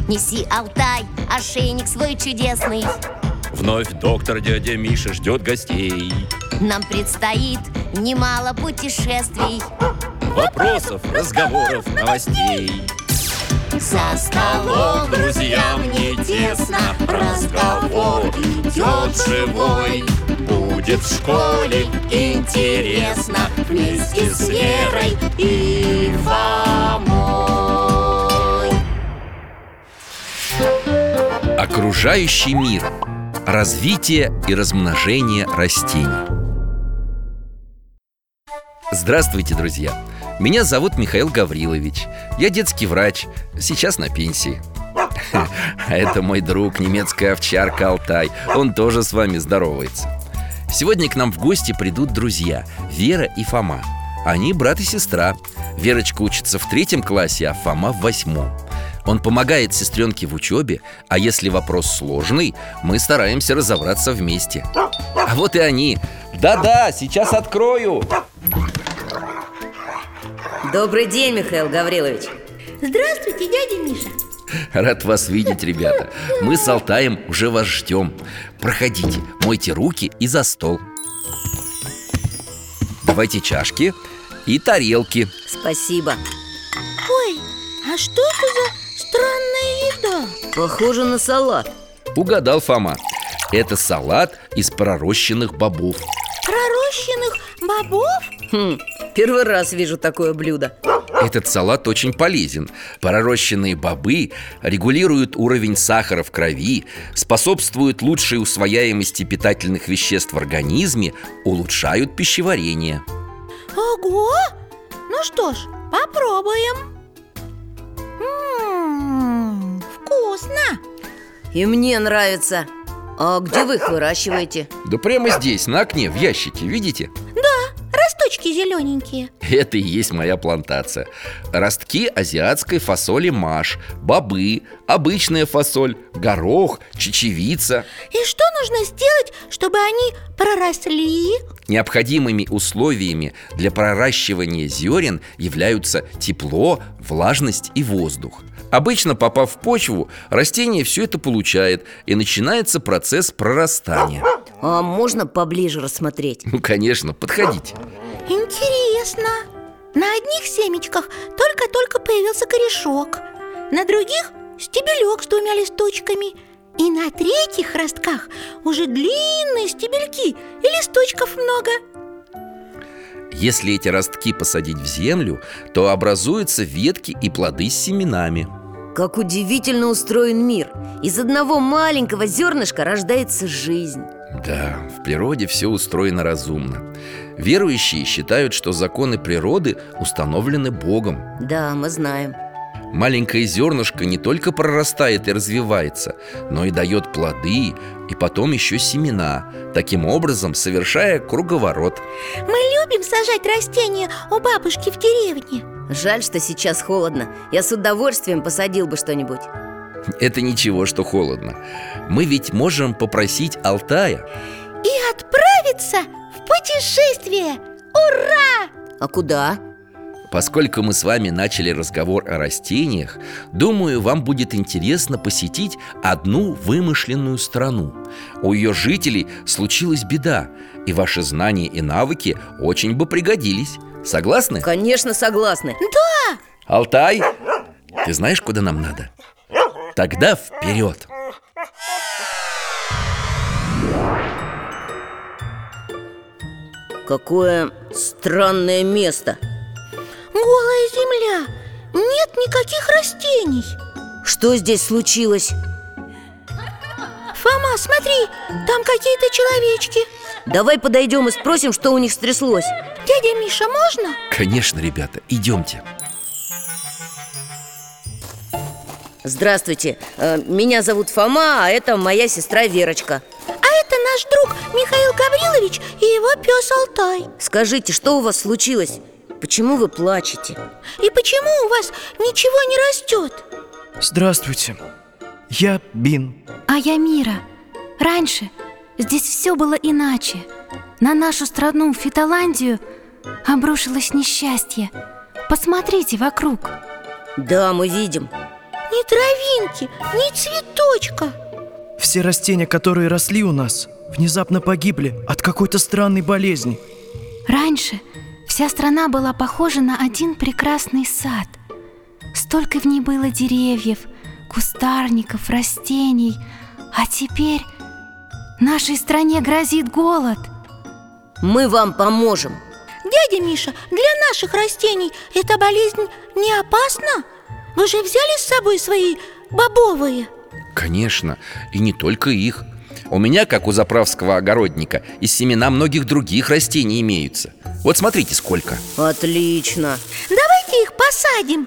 Неси, Алтай, ошейник свой чудесный. Вновь доктор дядя Миша ждет гостей. Нам предстоит немало путешествий, Вопросов, разговоров, новостей. За столом Друзьям не тесно, разговор идет живой. Будет в школе интересно вместе с Верой и Фомой. Окружающий мир. Развитие и размножение растений. Здравствуйте, друзья! Меня зовут Михаил Гаврилович. Я детский врач, сейчас на пенсии. А это мой друг, немецкая овчарка Алтай. Он тоже с вами здоровается. Сегодня к нам в гости придут друзья Вера и Фома. Они брат и сестра. Верочка учится в 3 классе, а Фома в 8. Он помогает сестренке в учебе, а если вопрос сложный, мы стараемся разобраться вместе. А вот и они. Да-да, сейчас открою. Добрый день, Михаил Гаврилович. Здравствуйте, дядя Миша. Рад вас видеть, ребята. Мы с Алтаем уже вас ждем. Проходите, мойте руки и за стол. Давайте чашки и тарелки. Спасибо. Ой, а что это за странная еда? Похоже на салат. Угадал Фома. Это салат из пророщенных бобов. Пророщенных бобов? Первый раз вижу такое блюдо. Этот салат очень полезен. Пророщенные бобы регулируют уровень сахара в крови, способствуют лучшей усвояемости питательных веществ в организме, улучшают пищеварение. Ого! Ну что ж, попробуем. Вкусно! И мне нравится. А где вы их выращиваете? Да прямо здесь, на окне, в ящике, видите? Росточки зелененькие. Это и есть моя плантация. Ростки азиатской фасоли маш, бобы, обычная фасоль, горох, чечевица. И что нужно сделать, чтобы они проросли? Необходимыми условиями для проращивания зерен являются тепло, влажность и воздух. Обычно, попав в почву, растение все это получает, и начинается процесс прорастания. А можно поближе рассмотреть? Ну, конечно, подходите. Интересно. На одних семечках только-только появился корешок, на других стебелек с 2 листочками, и на 3 ростках уже длинные стебельки и листочков много. Если эти ростки посадить в землю, то образуются ветки и плоды с семенами. Как удивительно устроен мир. Из одного маленького зернышка рождается жизнь. Да, в природе все устроено разумно. Верующие считают, что законы природы установлены Богом. Да, мы знаем. Маленькое зернышко не только прорастает и развивается, но и дает плоды, и потом еще семена, таким образом совершая круговорот. Мы любим сажать растения у бабушки в деревне. Жаль, что сейчас холодно. Я с удовольствием посадил бы что-нибудь. Это ничего, что холодно. Мы ведь можем попросить Алтая И отправиться в путешествие. Ура! А куда? Поскольку мы с вами начали разговор о растениях, думаю, вам будет интересно посетить одну вымышленную страну. У ее жителей случилась беда, и ваши знания и навыки очень бы пригодились. Согласны? Конечно, согласны. Да! Алтай, ты знаешь, куда нам надо? Тогда вперед! Какое странное место. Голая земля. Нет никаких растений. Что здесь случилось? Фома, смотри, там какие-то человечки. Давай подойдем и спросим, что у них стряслось. Дядя Миша, можно? Конечно, ребята, идемте. Здравствуйте, меня зовут Фома, а это моя сестра Верочка. А это наш друг Михаил Гаврилович и его пес Алтай. Скажите, что у вас случилось? Почему вы плачете? И почему у вас ничего не растет? Здравствуйте, я Бин. А я Мира. Раньше здесь все было иначе. На нашу страну, Фитоландию, обрушилось несчастье. Посмотрите вокруг. Да, мы видим. ни травинки, ни цветочка. Все растения, которые росли у нас, внезапно погибли от какой-то странной болезни. Раньше вся страна была похожа на один прекрасный сад. Столько в ней было деревьев, кустарников, растений. А теперь нашей стране грозит голод. Мы вам поможем. Дядя Миша, для наших растений эта болезнь не опасна? Вы же взяли с собой свои бобовые? Конечно, и не только их. У меня, как у заправского огородника, и семена многих других растений имеются. Вот смотрите, сколько. Отлично. Давайте их посадим.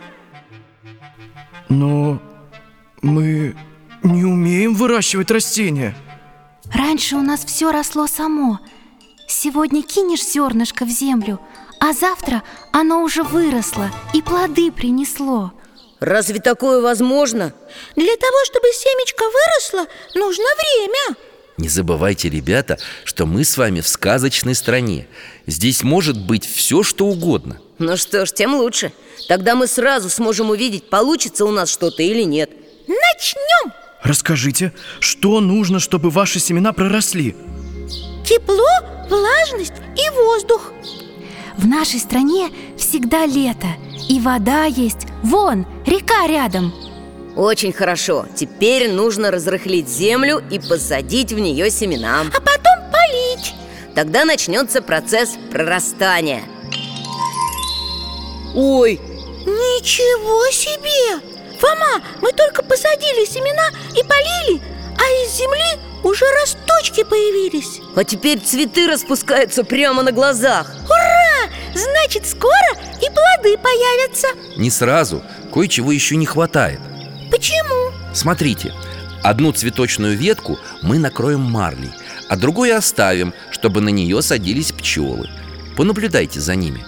Но мы не умеем выращивать растения. Раньше у нас все росло само. Сегодня кинешь зернышко в землю, а завтра оно уже выросло и плоды принесло. Разве такое возможно? Для того, чтобы семечко выросло, нужно время. Не забывайте, ребята, что мы с вами в сказочной стране. Здесь может быть все, что угодно. Ну что ж, тем лучше. Тогда мы сразу сможем увидеть, получится у нас что-то или нет. Начнем! Расскажите, что нужно, чтобы ваши семена проросли? Тепло, влажность и воздух. В нашей стране всегда лето, и вода есть. Вон, река рядом. Очень хорошо. Теперь нужно разрыхлить землю и посадить в нее семена. А потом полить. Тогда начнется процесс прорастания. Ой, Ничего себе! Фома, мы только посадили семена и полили, а из земли уже росточки появились. а теперь цветы распускаются прямо на глазах. Ура! Значит, скоро и плоды появятся. Не сразу, кое-чего еще не хватает. Почему? Смотрите, одну цветочную ветку мы накроем марлей, а другую оставим, чтобы на нее садились пчелы. Понаблюдайте за ними.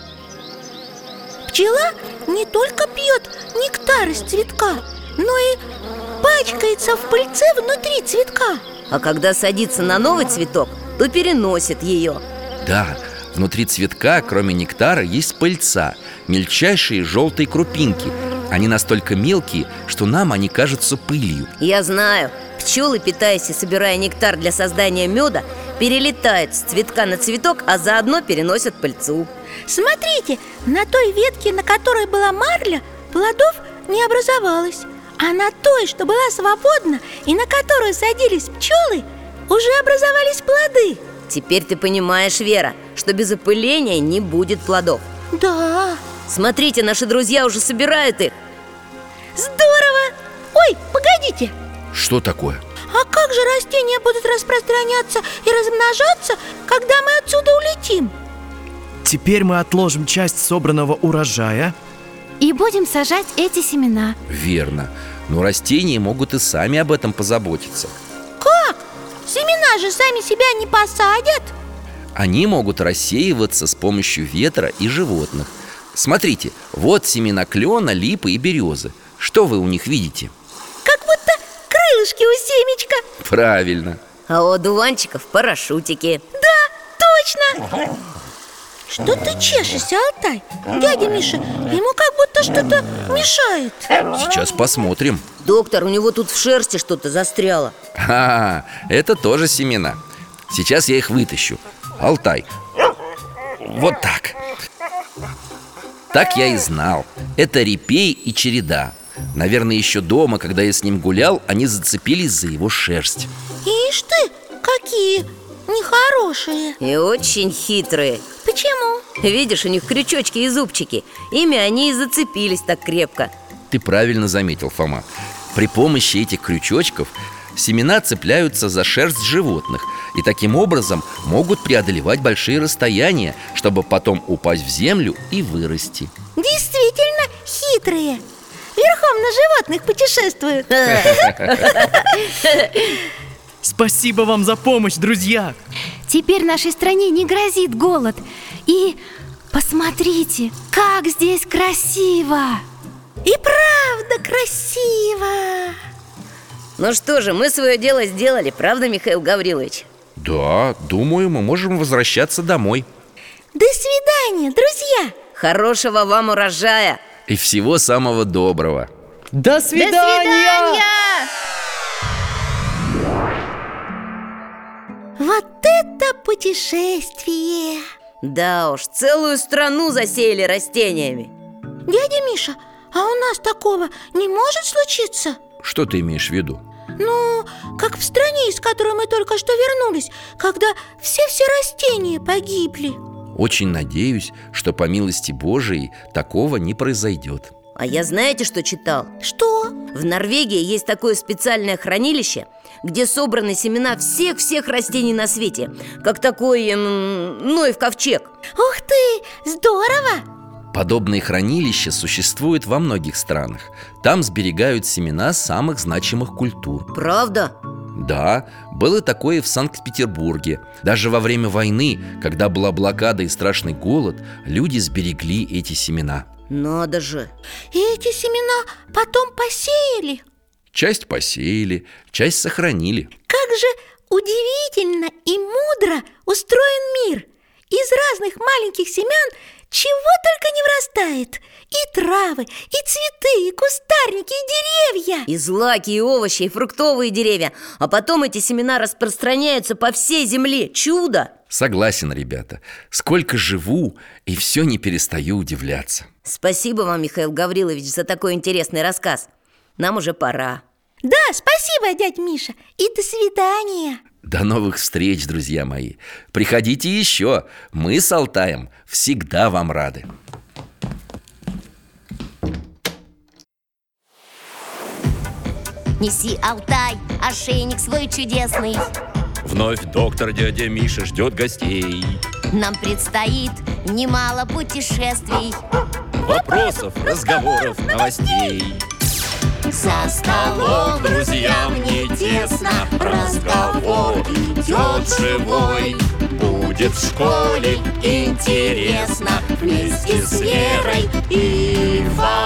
Пчела не только пьет нектар из цветка, но и пачкается в пыльце внутри цветка. А когда садится на новый цветок, то переносит ее. Да, внутри цветка, кроме нектара, есть пыльца, мельчайшие желтые крупинки. Они настолько мелкие, что нам они кажутся пылью. Я знаю, пчелы, питаясь и собирая нектар для создания меда, перелетают с цветка на цветок, а заодно переносят пыльцу. Смотрите, на той ветке, на которой была марля, плодов не образовалось. А на той, что была свободна и на которую садились пчелы, уже образовались плоды. Теперь ты понимаешь, Вера, что без опыления не будет плодов. Да. Смотрите, наши друзья уже собирают их. Здорово! Ой, погодите! Что такое? А как же растения будут распространяться и размножаться, когда мы отсюда улетим? Теперь мы отложим часть собранного урожая. И будем сажать эти семена. Верно, но растения могут и сами об этом позаботиться. Как? Семена же сами себя не посадят. Они могут рассеиваться с помощью ветра и животных. Смотрите, вот семена клена, липы и березы. Что вы у них видите? Как будто крылышки у семечка. Правильно. А у одуванчиков парашютики. Да, точно. Что ты чешешься, Алтай? Дядя Миша, ему как будто что-то мешает. Сейчас посмотрим. Доктор, у него тут в шерсти что-то застряло. Это тоже семена. Сейчас я их вытащу. Алтай, вот так. Так я и знал. Это репей и череда. Наверное, еще дома, когда я с ним гулял, они зацепились за его шерсть. Ишь ты, какие нехорошие. И очень хитрые. Почему? Видишь, у них крючочки и зубчики. Ими они и зацепились так крепко. Ты правильно заметил, Фома. При помощи этих крючочков семена цепляются за шерсть животных и таким образом могут преодолевать большие расстояния, чтобы потом упасть в землю и вырасти. Действительно хитрые. Верхом на животных путешествуют. Спасибо вам за помощь, друзья! Теперь нашей стране не грозит голод. И посмотрите, как здесь красиво! И правда красиво. Ну что же, мы свое дело сделали, правда, Михаил Гаврилович? Да, думаю, мы можем возвращаться домой. До свидания, друзья. Хорошего вам урожая! И всего самого доброго. До свидания! Вот это путешествие! Да уж, целую страну засеяли растениями. Дядя Миша, а у нас такого не может случиться? Что ты имеешь в виду? Ну, как в стране, из которой мы только что вернулись, когда все растения погибли. Очень надеюсь, что по милости Божией такого не произойдет. А я знаете, что читал? Что? В Норвегии есть такое специальное хранилище, где собраны семена всех растений на свете. Как такой Ноев ковчег. Ух ты, здорово! Подобные хранилища существуют во многих странах. Там сберегают семена самых значимых культур. Правда? Да, было такое в Санкт-Петербурге. Даже во время войны, когда была блокада и страшный голод, люди сберегли эти семена. Надо же! И эти семена потом посеяли? Часть посеяли, часть сохранили. Как же удивительно и мудро устроен мир! Из разных маленьких семян чего только не вырастает. И травы, и цветы, и кустарники, и деревья. И злаки, и овощи, и фруктовые деревья. А потом эти семена распространяются по всей земле. Чудо! Согласен, ребята. Сколько живу, и все не перестаю удивляться. Спасибо вам, Михаил Гаврилович, за такой интересный рассказ. Нам уже пора. Да, спасибо, дядь Миша. И до свидания. До новых встреч, друзья мои. Приходите еще. Мы с Алтаем всегда вам рады. Неси, Алтай, ошейник свой чудесный. Вновь доктор дядя Миша ждет гостей. Нам предстоит немало путешествий. Вопросов, разговоров, новостей. За столом Друзьям не тесно, разговор идет живой. Будет в школе интересно вместе с Верой и Фатой.